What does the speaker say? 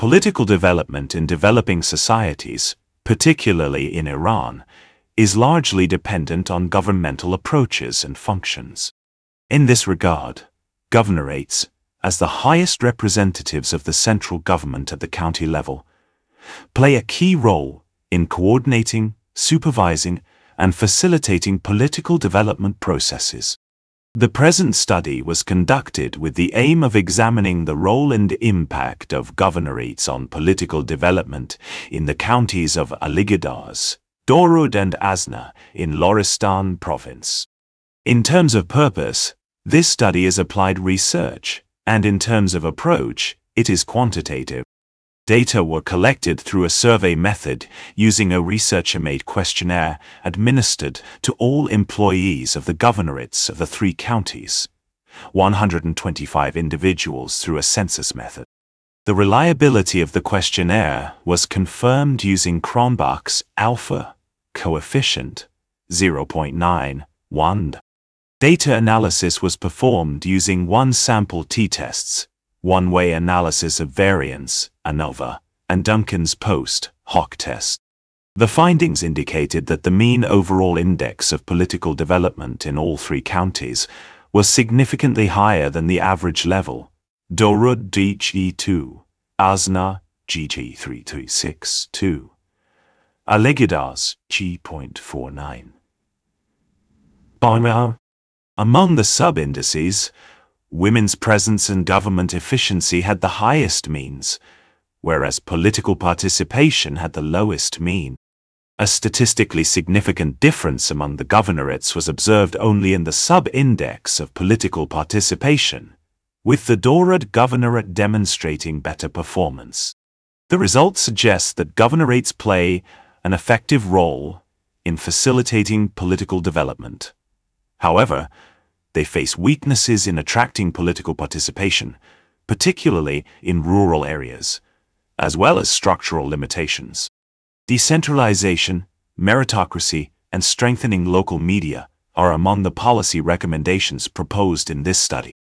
Political development in developing societies, particularly in Iran, is largely dependent on governmental approaches and functions. In this regard, governorates, as the highest representatives of the central government at the county level, play a key role in coordinating, supervising, and facilitating political development processes. The present study was conducted with the aim of examining the role and impact of governorates on political development in the counties of Alighdas, Dorud and Azna in Loristan province. In terms of purpose, this study is applied research, and in terms of approach, it is quantitative. Data were collected through a survey method using a researcher-made questionnaire administered to all employees of the governorates of the 3 counties, 125 individuals through a census method. The reliability of the questionnaire was confirmed using Cronbach's alpha coefficient 0.91. Data analysis was performed using 1 sample t-tests, one-way analysis of variance, ANOVA, and Duncan's post-hoc test. The findings indicated that the mean overall index of political development in all 3 counties was significantly higher than the average level, Dorud DG2, Azna GG3262, Alighdas G.49. Among the sub-indices, women's presence and government efficiency had the highest means, whereas political participation had the lowest mean. A statistically significant difference among the governorates was observed only in the sub-index of political participation, with the Dorud governorate demonstrating better performance. The results suggest that governorates play an effective role in facilitating political development. However, they face weaknesses in attracting political participation, particularly in rural areas, as well as structural limitations. Decentralization, meritocracy, and strengthening local media are among the policy recommendations proposed in this study.